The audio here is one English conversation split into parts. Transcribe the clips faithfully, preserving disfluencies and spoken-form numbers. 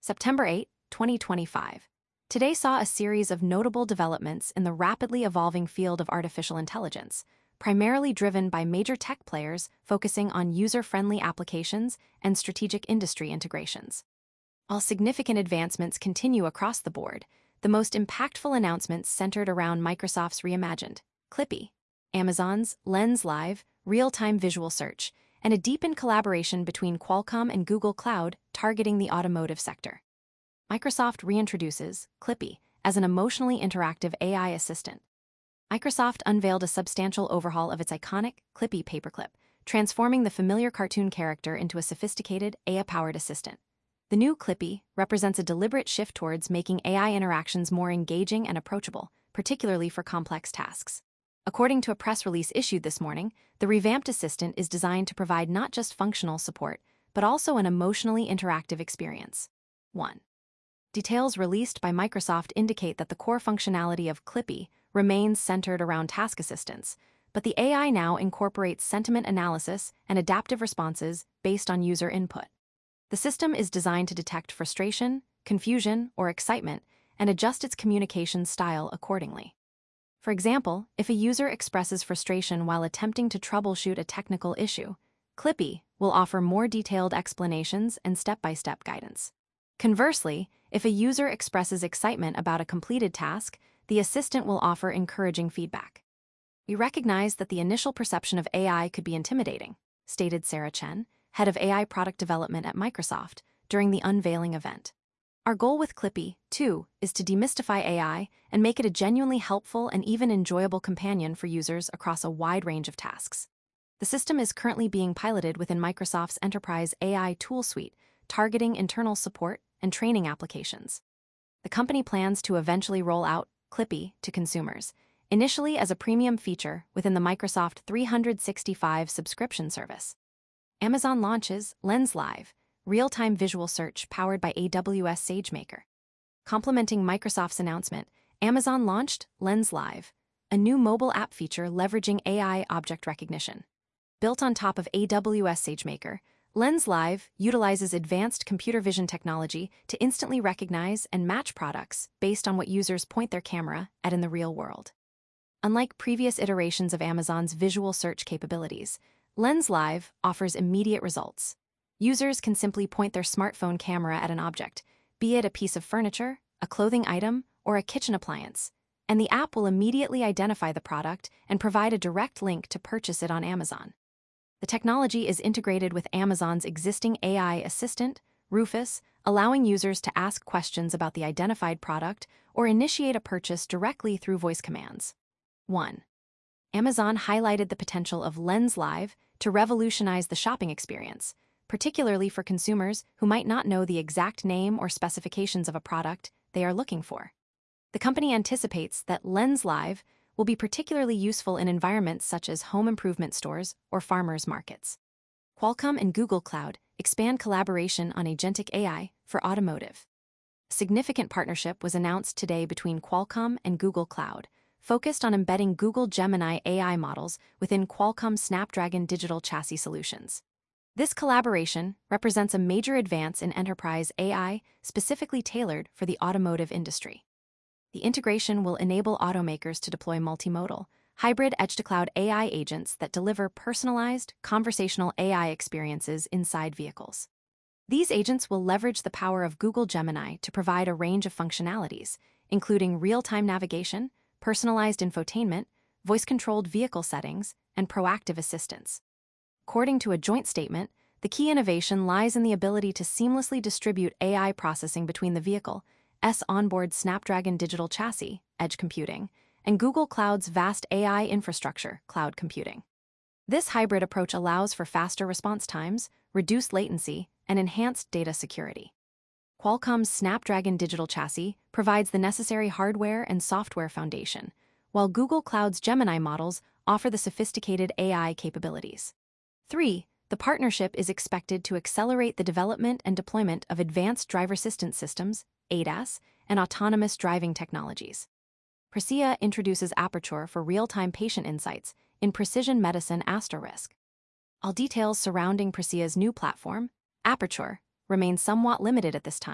September eighth, twenty twenty-five. Today saw a series of notable developments in the rapidly evolving field of artificial intelligence, primarily driven by major tech players focusing on user-friendly applications and strategic industry integrations. While significant advancements continue across the board, the most impactful announcements centered around Microsoft's reimagined Clippy, Amazon's Lens Live real-time visual search, and a deepened collaboration between Qualcomm and Google Cloud targeting the automotive sector. Microsoft reintroduces Clippy as an emotionally interactive A I assistant. Microsoft unveiled a substantial overhaul of its iconic Clippy paperclip, transforming the familiar cartoon character into a sophisticated A I-powered assistant. The new Clippy represents a deliberate shift towards making A I interactions more engaging and approachable, particularly for complex tasks. According to a press release issued this morning, the revamped assistant is designed to provide not just functional support, but also an emotionally interactive experience. one. Details released by Microsoft indicate that the core functionality of Clippy remains centered around task assistance, but the A I now incorporates sentiment analysis and adaptive responses based on user input. The system is designed to detect frustration, confusion, or excitement and adjust its communication style accordingly. For example, if a user expresses frustration while attempting to troubleshoot a technical issue, Clippy will offer more detailed explanations and step-by-step guidance. Conversely, if a user expresses excitement about a completed task, the assistant will offer encouraging feedback. "We recognize that the initial perception of A I could be intimidating," stated Sarah Chen, head of A I product development at Microsoft, during the unveiling event. "Our goal with Clippy, too, is to demystify A I and make it a genuinely helpful and even enjoyable companion for users across a wide range of tasks." The system is currently being piloted within Microsoft's Enterprise A I tool suite, targeting internal support and training applications. The company plans to eventually roll out Clippy to consumers, initially as a premium feature within the Microsoft three sixty-five subscription service. Amazon launches Lens Live, real-time visual search powered by A W S SageMaker. Complementing Microsoft's announcement, Amazon launched Lens Live, a new mobile app feature leveraging A I object recognition. Built on top of A W S SageMaker, Lens Live utilizes advanced computer vision technology to instantly recognize and match products based on what users point their camera at in the real world. Unlike previous iterations of Amazon's visual search capabilities, Lens Live offers immediate results. Users can simply point their smartphone camera at an object, be it a piece of furniture, a clothing item, or a kitchen appliance, and the app will immediately identify the product and provide a direct link to purchase it on Amazon. The technology is integrated with Amazon's existing A I assistant, Rufus, allowing users to ask questions about the identified product or initiate a purchase directly through voice commands. one. Amazon highlighted the potential of Lens Live to revolutionize the shopping experience, particularly for consumers who might not know the exact name or specifications of a product they are looking for. The company anticipates that Lens Live will be particularly useful in environments such as home improvement stores or farmers markets. Qualcomm and Google Cloud expand collaboration on agentic A I for automotive. A significant partnership was announced today between Qualcomm and Google Cloud, focused on embedding Google Gemini A I models within Qualcomm Snapdragon digital chassis solutions. This collaboration represents a major advance in enterprise A I specifically tailored for the automotive industry. The integration will enable automakers to deploy multimodal, hybrid edge-to-cloud A I agents that deliver personalized, conversational A I experiences inside vehicles. These agents will leverage the power of Google Gemini to provide a range of functionalities, including real-time navigation, personalized infotainment, voice-controlled vehicle settings, and proactive assistance. According to a joint statement, the key innovation lies in the ability to seamlessly distribute A I processing between the vehicle's onboard Snapdragon digital chassis, edge computing, and Google Cloud's vast A I infrastructure, cloud computing. This hybrid approach allows for faster response times, reduced latency, and enhanced data security. Qualcomm's Snapdragon digital chassis provides the necessary hardware and software foundation, while Google Cloud's Gemini models offer the sophisticated A I capabilities. three. The partnership is expected to accelerate the development and deployment of advanced driver assistance systems, A D A S, and autonomous driving technologies. Presea introduces Aperture for real-time patient insights in precision medicine asterisk. All details surrounding Presea's new platform, Aperture, remain somewhat limited at this time,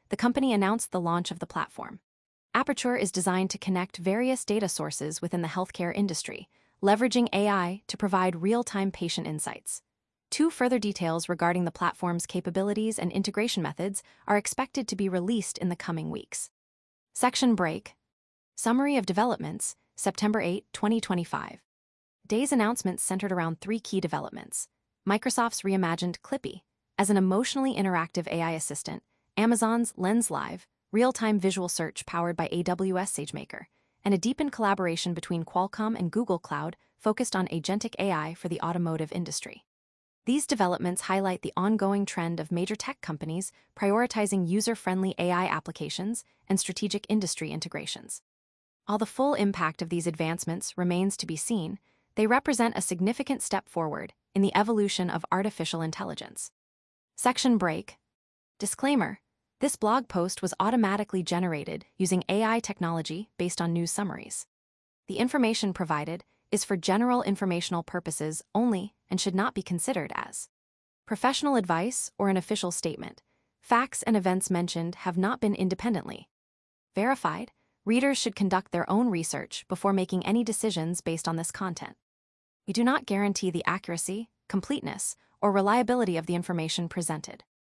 the company announced the launch of the platform. Aperture is designed to connect various data sources within the healthcare industry, leveraging A I to provide real-time patient insights. Two further details regarding the platform's capabilities and integration methods are expected to be released in the coming weeks. Section Break. Summary of developments, September eighth, twenty twenty-five. Day's announcements centered around three key developments: Microsoft's reimagined Clippy as an emotionally interactive A I assistant, Amazon's Lens Live, real-time visual search powered by A W S SageMaker, and a deepened collaboration between Qualcomm and Google Cloud focused on agentic A I for the automotive industry. These developments highlight the ongoing trend of major tech companies prioritizing user-friendly A I applications and strategic industry integrations. While the full impact of these advancements remains to be seen, they represent a significant step forward in the evolution of artificial intelligence. Section Break. Disclaimer: this blog post was automatically generated using A I technology based on news summaries. The information provided is for general informational purposes only and should not be considered as professional advice or an official statement. Facts and events mentioned have not been independently verified. Readers should conduct their own research before making any decisions based on this content. We do not guarantee the accuracy, completeness, or reliability of the information presented.